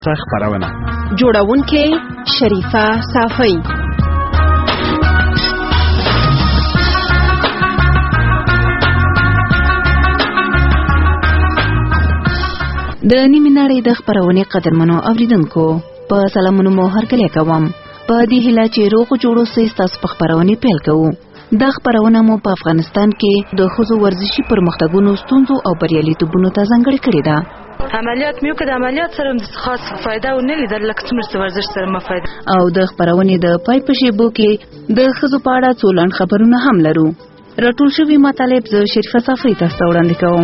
خبرونه جوړونکې شریفه صافی. د نیمې نړۍ د خبرونې قدرمنو اوریدونکو په سلامونو مو هرکلی کوم. په دې هیله چې روغ جوړو سئ ستاسو په خبرونې پیل کوو. دا خبرونه مو په افغانستان کې د ښځو ورزشي پرمختګونو ستونزو او بریالیتوبونو ته ځانګړې کړې ده. عملیات میو که د عملیات سره خاص فایده و نه لیدل لکه څومره ورزش سره مفید. او د خبرونې د پای په شیبو کې د ښځو په اړه څو لنډ خبرونه هم لرو. راټول شوي مطالب زه شریفه صافی تاسو ته وړاندې کوم.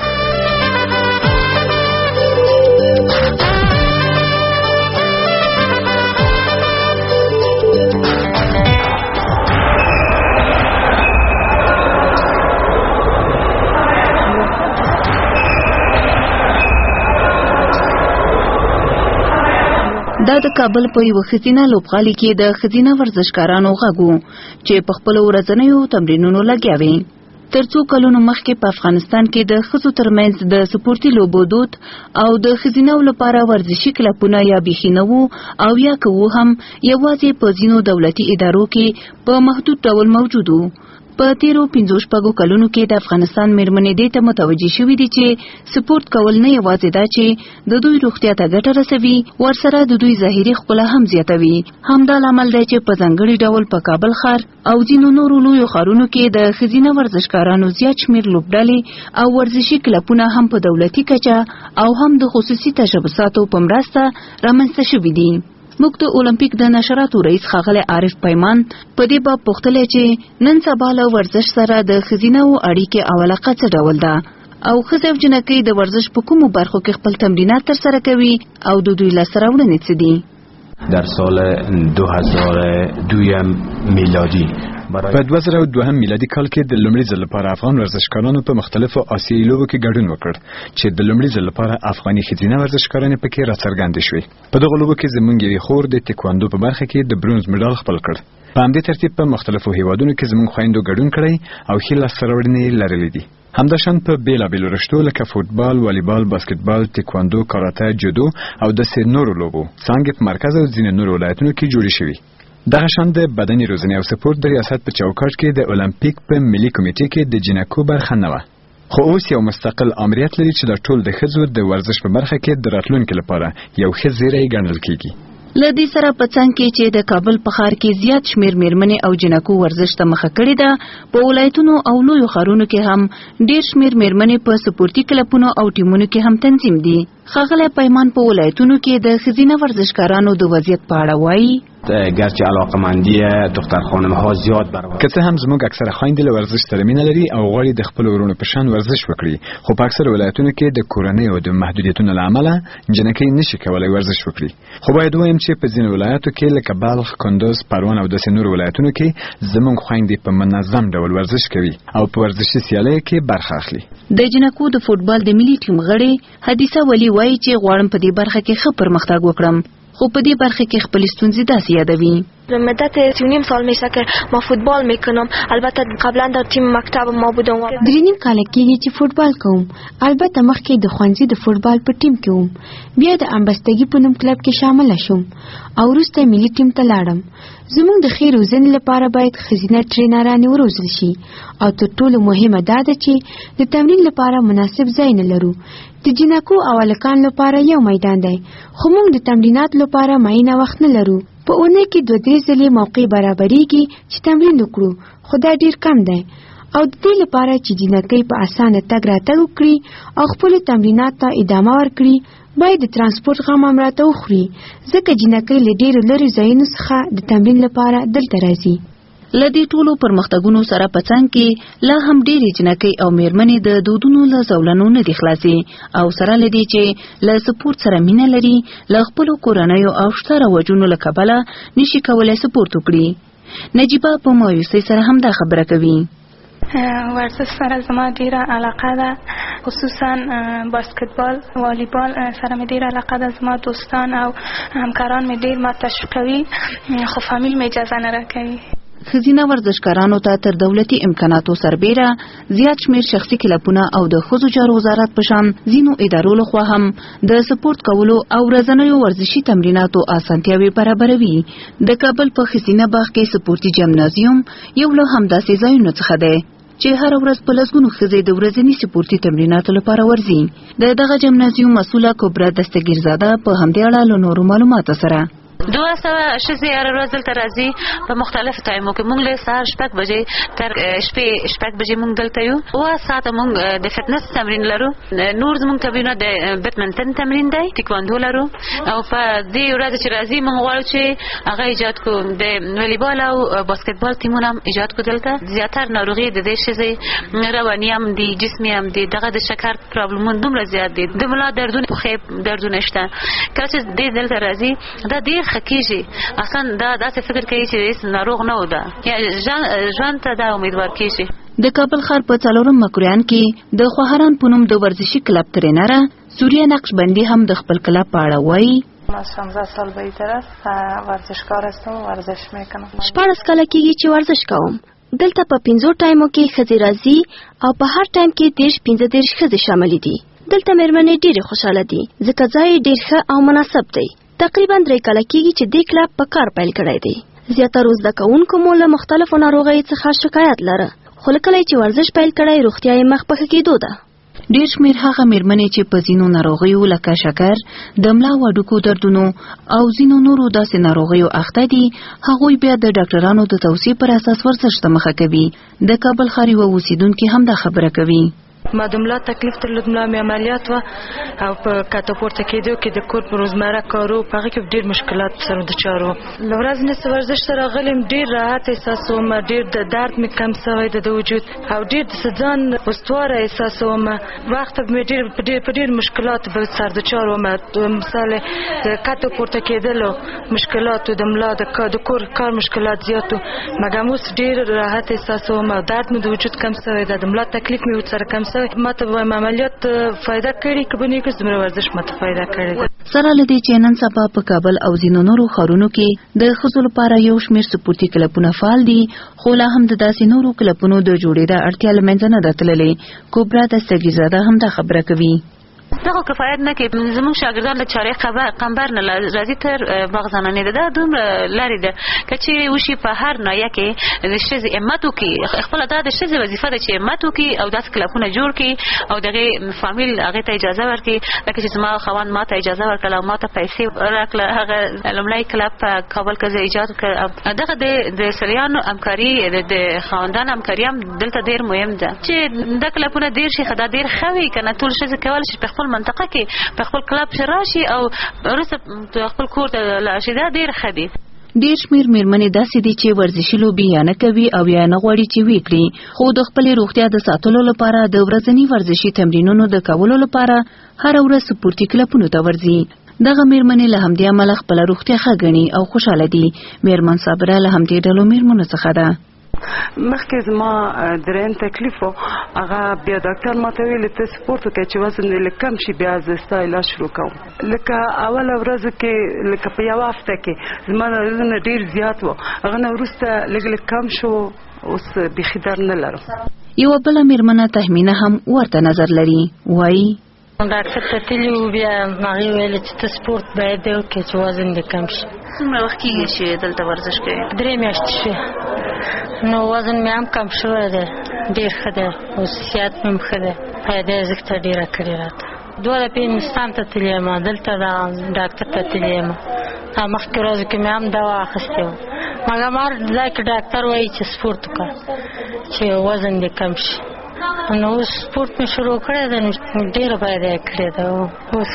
دا د کابل په یو ښځینه لوبغالي کې د ښځینه ورزشکارانو غږ و چې په خپلو ورځنیو تمرینونو لګیا وي. تر څو کلونو مخکې په افغانستان کې د ښځو ترمنځ د سپورتي لوبو دود او د ښځینو لپاره ورزشي کلبونه یا بیخي نه وو او یا که وو هم یوازې په ځینو دولتي ادارو کې په محدود ډول موجود وو. په تیرو 15 کلونو کې د افغانستان میرمنې دې ته متوجه شوې دي چې سپورت کول نه یوازې دا چې د دوی روغتیا ته ګټه رسوي، ورسره د دوی ظاهري ښکلا هم زیاتوي. همدا لامل دی چې په ځانګړي ډول په کابل ښار او ځینو نورو لویو ښارونو کې د ښځینه ورزشکارانو زیات شمېر لوبډلې او ورزشي کلبونه هم په دولتي کچه او هم د خصوصي تشبثاتو په مرسته رامنځته شوي دي. موږ د اولمپیک د نشراتو رئیس ښاغلی عارف پیمان په دې باب پوښتلی چې نن سبا له ورزش سره د ښځینو اړیکې او علاقه څه ډول ده او ښځې او جنکۍ د ورزش په کومو برخو کې خپل تمرینات ترسره کوي او د دوی لاسته راوړنې څه دي. در سال 2002 میلادی په 2002 میلادي کال کې د لومړي ځل لپاره افغان ورزشکارانو په مختلفو آسیایي لوبو کې ګډون وکړ چې د لومړي ځل لپاره افغاني ښځینه ورزشکارانې پکې راڅرګندې شوې. په دغه لوبو کې زموږ یوې خور د تکواندو په برخه کې د برونز مډال خپل کړ. په همدې ترتیب په مختلفو هیوادونو کې زموږ خویندو ګډون کړی او ښې لاسته راوړنې لرلې دي. همداشان په بیلابیلو رشتو لکه فوتبال، والیبال، باسکټبال، تکواندو، کاراته، جودو او داسې نورو لوبو څانګې په مرکز او ځینې نورو ولایتونو کې جوړې شوې. دغه شان د بدني روزنې او سپورت د ریاست په چوکاټ کې د اولمپیک په ملي کمیټې کې د جنکو برخه نه وه، خو اوس یو مستقل آمریت لري چې د ټول د ښځو د ورزش په برخه کې د راتلونکي لپاره یو ښه زیری ګڼل کیږي. له دې سره په څنګ کې چې د کابل په ښار کې زیات شمېر میرمنې او جنکو ورزش ته مخه کړې ده، په ولایتونو او لویو ښارونو کې هم ډېر شمېر میرمنې په سپورتي کلبونو او ټیمونو کې هم تنظیم دي. ښاغلی پیمان په ولایتونو کې د ښځینه ورزشکارانو د وضعیت په اړه وایي. گرچه علاقمندی دختر خانم ها زیاد برابر که څه هم زموږ اکثره خویندې له ورزش سره مینه لري او غواړي د خپلو ورونو په شان ورزش وکړي، خو په اکثره ولایتونو کې د کورنۍ او د محدودیتونو له امله جنکۍ نشي کولی ورزش وکړي. خو باید ووایم چې په ځینو ولایتو کې لکه بلخ، کندوز، پروان او داسې نورو ولایتونو کې زموږ خویندې په منظم ډول ورزش کوي او په ورزشي سیالیو کې برخه اخلي. د جنکو د فوټبال د ملي ټیم غړې حدیثه ولی وایي چې غواړم په دې برخه کې ښه پرمختګ وکړم، خو په دې برخه کې خپل ستونزې داسې یادوي. مدت 3.5 سال میشه که ما فوتبال میکنم. البته قبلا در تیم مکتب ما بودم. 3.5 کال کېږي چې فوتبال کوم. البته مخکې د ښوونځي د فوتبال په ټیم کې وم. بیا د امبستګي په نوم کلب کې شامل شوم او وروسته ملي ټیم ته لاړم. زموږ د ښې روزنې لپاره باید ښځینه ټرینرانې وروزل شي او تر ټولو مهمه دا ده چې د تمرین لپاره مناسب ځای نه لرو. د جنکو او هلکانو لپاره یو میدان دی، خو موږ د تمریناتو لپاره معینه وخت نه لرو. په اونۍ کې 2-3 ځلې موقع برابرېږي چې تمرین وکړو، خو دا ډیر کم دی. او د دې لپاره چې جنکۍ په اسانه تګ راتګ وکړي او خپل تمرینات ته ادامه ورکړي، باید د ترانسپورت غم هم راته وخوري، ځکه جنکۍ له ډېرو لرې ځایونو څخه د تمرین لپاره دلته راځي. له دې ټولو پرمختګونو سره په څنګ کې لا هم ډېرې جنکۍ او میرمنې د دودونو له زولنو نه دي خلاصې او سره له دې چې له سپورت سره مینه لري، له خپلو کورنیو او شته رواجونو له کبله نشي کولی سپورت وکړي. نجیبه په مایوسۍ سره هم دا خبره کوي. ورزش سره زما ډیره علاقه ده، خصوصا باسکتبال، والیبال سره مې ډیره علاقه ده. زما دوستان او همکاران مې ډیر ما تشویق کوي، خو فامیل مې اجازه نه راکوي. ښځینه ورزشکارانو ته تر دولتي امکاناتو سربیره زیات شمیر شخصي کلبونه او د ښځو چارو وزارت په شان ځینو ادارو لخوا هم د سپورت کولو او ورځنیو ورزشي تمریناتو اسانتیاوې برابروي. د کابل په ښځینه باغ کې سپورتي جمنازیوم یو له همداسې ځایونو څخه دی چې هر ورځ په لسګونو ښځې د ورځني سپورتي تمریناتو لپاره ورځي. دغه جمنازیوم مسؤله کبرا دستګیرزاده په همدې اړه له نورو معلوماتو سره 200 ښځې هر ورځ دلته راځي په مختلفو ټایمو کې. موږ له سهار 6 بجې تر شپې 6 بجې موږ دلته یو. 2 ساعته موږ د فټنس تمرین لرو. نور زموږ تمرینونه د بیډمنټن تمرین دی، ټیکواندو لرو. او په دې ورځ چې راځي موږ غواړو چې هغه ایجاد کو د والیبال او باسکټبال ټیمونه ایجاد کو. دلته زیاتره ناروغي د دې شې رواني هم دي، جسمي هم دي. دغه د شکر پرابلمونه دومره زیات دي، د ملا دردونه، خو دردونه شته. کله چې دلته راځي دا ډېر خکېږي. اصلا دا داسې فکر کوي چې ناروغ نه و. ده یا ژوند ته دا امیدوار کېږي. د کابل ښار په 4 مکرویان کې د خواهران په نوم د ورزشي کلب ترینره سوریه نقشبندی هم د خپل کلب په اړه وایي. من 16 سال بهتر است ورزشکار هستم، ورزش میکنم. 14 کاله کېږي چې ورزش کوم. دلته په 5 ټایمو کې ښځې راځي او په هر ټایم کې 15 ښځې شامل دي. دلته مېرمنې ډېرې خوشاله دي ځکه ځای ډېر ښه او مناسب دی. تقریبا 3 کاله کېږي چې دې کلب په کار پیل کړی دی. زیاتره زده کوونکو مو له مختلفو ناروغیو څخه شکایت لره، خو کله چې ورزش پیل کړی روغتیا یې مخ په ښه کېدو ده. ډېر شمېر هغه مېرمنې چې په ځینو ناروغیو لکه شکر، د ملا او هډوکو دردونو او ځینو نورو داسې ناروغیو اخته دي، هغوی بیا د ډاکټرانو د توصیې پر اساس ورزش ته مخه کوي. د کابل ښار یوه اوسیدونکې هم دا خبره کوي. ما د ملا تکلیف درلود، ملا مې عملیات و او په کاته پورته کېدو کې د کور په روزمره کارو په هغه کې ډېر مشکلات سره د چارو. له ورځې نه ورزش سره غلم ډېر راحت احساسوم، ډېر د درد مې کم شوی د وجود او ډېر د ځان استواره احساسوم. وخت مې ډېر مشکلات به سر د چارو ما مثال د کاته پورته کېدلو مشکلات، د ملا د کور کار مشکلات زیاتو، مګر اوس ډېر راحت احساسوم. درد مې د وجود کم شوی د ملا تکلیف مې سره کم ما ته عملیات فایده کړي کبني کې زموږ ورزش ماته فایده کړي. سره لدی چې نن سبا په کابل او ځینو نورو ښارونو کې د ښځو لپاره یو شمېر سپورتي کلبونه فعال دي، خو لا هم د داسې نورو کلبونو د جوړېدا اړتیا له منځه نه ده تللې. کبرا دستګیرزاده هم دا خبره کوي. دغه کفایت نه کوي. زموږ شاګردان له چارې قمبر نه راځي تر باغ زنانې ده. دا دومره لرې ده که چې وشي په هر ناحیه کې د ښځې همت وکړي. خپله دا د ښځې وظیفه ده چې همت وکړي او داسې کلبونه جوړ کړي او دغې فامیل هغې ته اجازه ورکړي. لکه چې زما خاوند ما ته اجازه ورکړله او ما ته پیسې راکړله. هغه لومړی کلب په کابل کې زه ایجاد کړ. دغه د سړیانو همکاري د خاوندانو همکاري هم دلته ډېر مهم ده چې دا کلبونه ډېر شي. دا ډېر ښه وي که نه ټول ښځې کولی شي په خپل منطقه کې په خپل کلب راشي او وروسته خپل کور ته لاړ شي. دا ډېر ښه دي. ډېر شمېر مېرمنې داسې دي چې ورزشي لوبې یا نه کوي او یا نه غواړي چې ویې کړي، خو د خپلې روغتیا د ساتلو لپاره د ورځني ورزشي تمرینونو د کولو لپاره هره ورځ سپورتي کلبونو ته ورځي. دغه مېرمنې له همدې امله خپله روغتیا ښه ګڼي او خوشحاله دي. مېرمن صابره له همدې ډلو مېرمنو څخه ده. مخکې زما درېیم تکلیف و، هغه بیا ډاکټر ماته ویل ته سپورت وکړه چې وزن دې لږ کم شي، بیا زه ستا علاج شروع کوم. لکه اوله ورځو کې لکه په یوه هفته کې زما وزن ډېر زیات و، هغه نه وروسته لږ کم شو، اوس بیخي درد نه لرم. یوه بله مېرمنه تهمینه هم ورته نظر لري. وایي ډاکټر ته تللي وو، بیا هغې ویل چې ته سپورت باید وکړې چې وزن دې کم شي. څومره وخت کېږي چې دلته ورزش کوې؟ 3 میاشتې شوې. نو وزن مې هم کم شوی دی، ډېر ښه دی، اوس صحت مې هم ښه دی، فایده یې زه ته ډېره کړې راته. 2 دفعې هندوستان ته تللی یم، دلته ډاکټر ته تللی یم. مخکې ورځو کې مې هم دوا اخیستې وه، مګر هر ځای کې ډاکټر وایي چې سپورت وکړه چې وزن دې کم شي. نو اوس سپورت مې شروع کړی دی، نو ډېره فایده یې کړې ده. اوس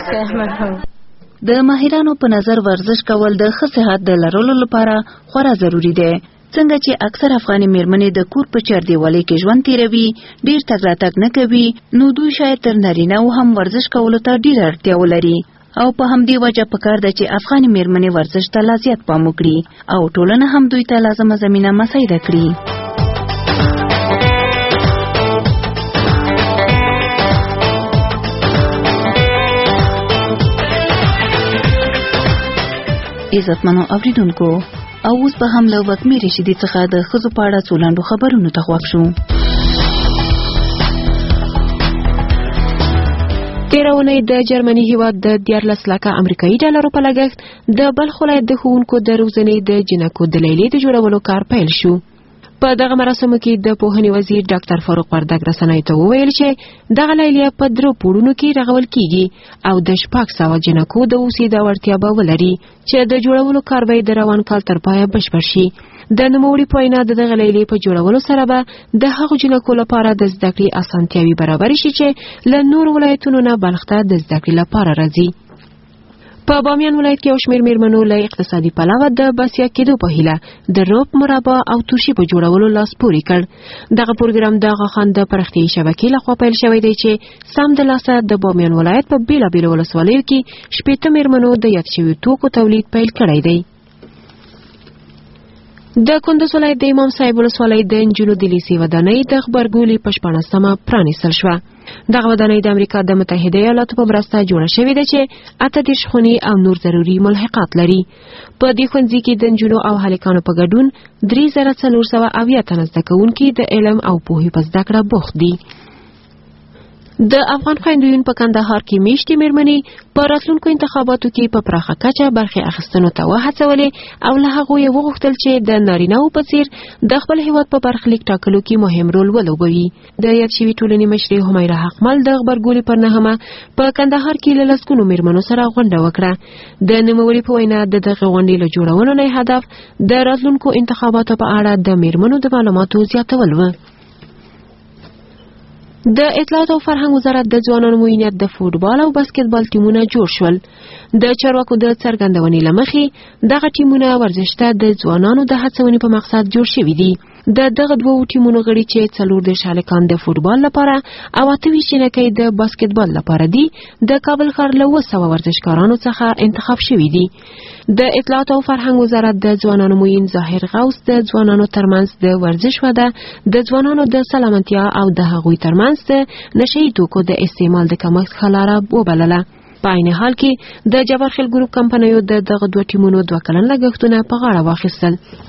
د ماهرانو په نظر ورزش کول د ښه صحت د لرلو لپاره خورا ضروری دی. څنګه چې اکثر افغاني مېرمنې د کور په چاردیوالۍ کې ژوند تیروي، ډېر تګ راتګ نه کوي، نو دوی شاید تر نارینه‌و هم ورزش کولو ته ډېره اړتیا ولري او په همدې وجه پکار ده چې افغاني مېرمنې ورزش ته لا زیات پام وکړي او ټولنه هم دوی ته لازمه زمینه مساعده کړي. عزتمنو اوریدونکو، او اوس به هم له وکمې رشیدي څخه د ښځو په اړه څو لنډو خبرونو ته غوږ شو. تېره اونۍ د جرمني هېواد د 14 لکه امریکایي ډالرو په لګښت د بلخ ولایت د ښوونکو د روزنې د جنکو د لیلې د جوړولو کار پیل شو. په دغه مراسمو کې د پوهنې وزیر ډاکټر فاروق وردګ رسنیو ته وویل چې دغه لیلیه په 3 پوړونو کې رغول کیږي او د 600 جنکو د اوسېدا وړتیا به ولري چې د جوړولو کار به د روان کال تر پایه بشپړ شي. د نوموړي په وینا د دغه لیلې په جوړولو سره به د هغو جنکو لپاره د زده کړې اسانتیاوې برابر شي چې له نورو ولایتونو نه بلخ ته د زده کړې لپاره راځي. په بامیان ولایت کې یو شمېر میرمنو له اقتصادي پلوه د بسیا کېدو په هیله د روب مربا او تورشي په جوړولو لاس پورې کړ. دغه پروګرام د غاخان د پرختیايي شبکې لخوا پیل شوی دی چې سم د لاسه د بامیان ولایت په بیلابیلو ولسوالیو کې 80 میرمنو د یاد شویو توکو تولید پیل کړی دی. د کندز ولایت د امام صاحب ولسوالۍ د نجونو د لیسې ودانۍ د غبرګولي په 14مه پرانیستل شوه. دغه ودانۍ د امریکا د متحده ایالاتو په مرسته جوړه شوې ده چې 38 خونې او نور ضروري ملحقات لري. په دې ښوونځي کې د نجونو او هلکانو په ګډون 3470 تنه زده کوونکي د علم او پوهې په زده کړه بوخت دي. د افغان خویندویان په کندهار کې میشتې میرمنې په راتلونکو انتخاباتو کې په پراخه کچه برخې اخیستنو ته وهڅولې او له هغو یې وغوښتل چې د نارینه‌وو په څیر د خپل هیواد په برخلیک ټاکلو کې مهم رول ولوبوي. د یاد شوي ټولنې مشرې همیره حقمل د غبرګولي پر 9مه په کندهار کې له لسګونو میرمنو سره غونډه وکړه. د نوموړي په وینا د دغه غونډې له جوړولو نه هدف د راتلونکو انتخاباتو په اړه د میرمنو د معلوماتو زیاتول و. د اطلاعات او فرهنګ وزارت د ځوانانو معینیت د فوټبال او باسکټبال ټیمونه جوړ شول. د چارواکو د څرګندونې له مخې دغه ټیمونه ورزش ته د ځوانانو د هڅونې په مقصد جوړ شوي دي. دغه 2 ټیمونو غړي چې 40 هلکان د فوټبال لپاره او 28 جنکۍ د باسکټبال لپاره دي د کابل ښار له 200 ورزشکارانو څخه انتخاب شوي دي. د اطلاعات او فرهنګ وزارت د ځوانانو معین ظاهر غوث د ځوانانو ترمنځ د ورزش وده د ځوانانو د سلامتیا او د هغوی ترمنځ د نشهیي توکو د استعمال د کمښت خلاره وبلله. په عین حال کې د جبرخیل ګروپ کمپنیو دغه 2 ټیمونو 2 کلن لګښتونه په غاړه واخیستل.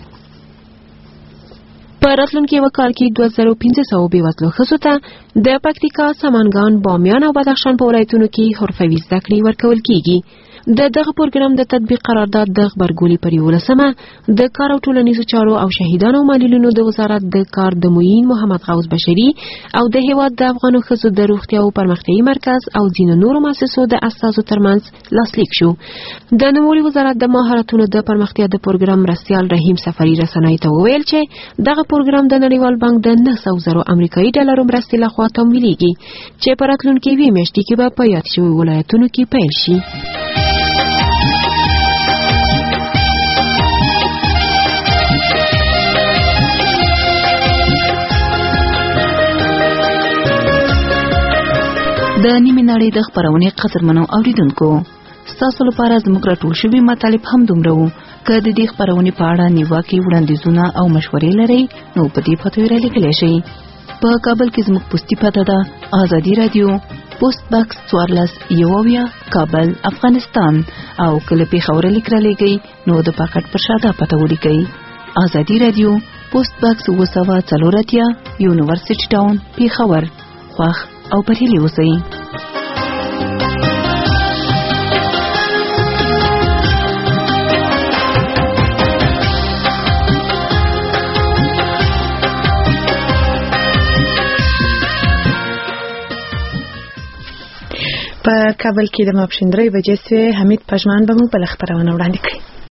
په راتلونکي یو کال کې 2500 بېوزلو ښځو ته د پکتیکا، سمنګان، بامیان او بدخشان په ولایتونو کې حرفوي زده کړې ورکول کیږي. دغه پروګرام د تطبیق قرارداد د غبرګولي پر 11مه د کار او ټولنیزو چارو او شهیدانو معلولینو د وزارت د کار د معین محمد غوث بشری او د هیواد د افغانو ښځو د روغتیا او پرمختیايي مرکز او ځینو نورو مؤسسو د استازو ترمنځ لاسلیک شو. د نوموړي وزارت د مهارتونو د پرمختیا د پروګرام مرستیال رحیم سفری رسنیو ته وویل چې دغه پروګرام د نړیوال بانک د 900 امریکایي ډالرو مرستې لخوا تمویلېږي چې په راتلونکي 2 میاشتې کې به په یاد شوي ولایتونو کې پیل شي. د نیمه نړۍ د خبرونې قدرمنو اوریدونکو، ستاسو لپاره زموږ راټول شوي مطالب هم دومره وو. که د دې خبرونې په اړه نیوکې، وړاندیزونه او مشورې لرئ نو په دې پته رالیږلی شئ. په کابل کې زموږ پوسټي پته ده آزادي رادیو، پوسټ باکس 14 کابل، افغانستان. او کله پیښور لیک رالیږئ نو د پاکټ پر شاته پته ولیکئ آزادي رادیو، پوسټ باکس 240 یونیورسيټي ټاون، پیښور. خوښ او بریالي اوسئ. په کابل کې د ماپښین 3 بجې حمید پژمان به مو بل خبرونه وړاندې کړي.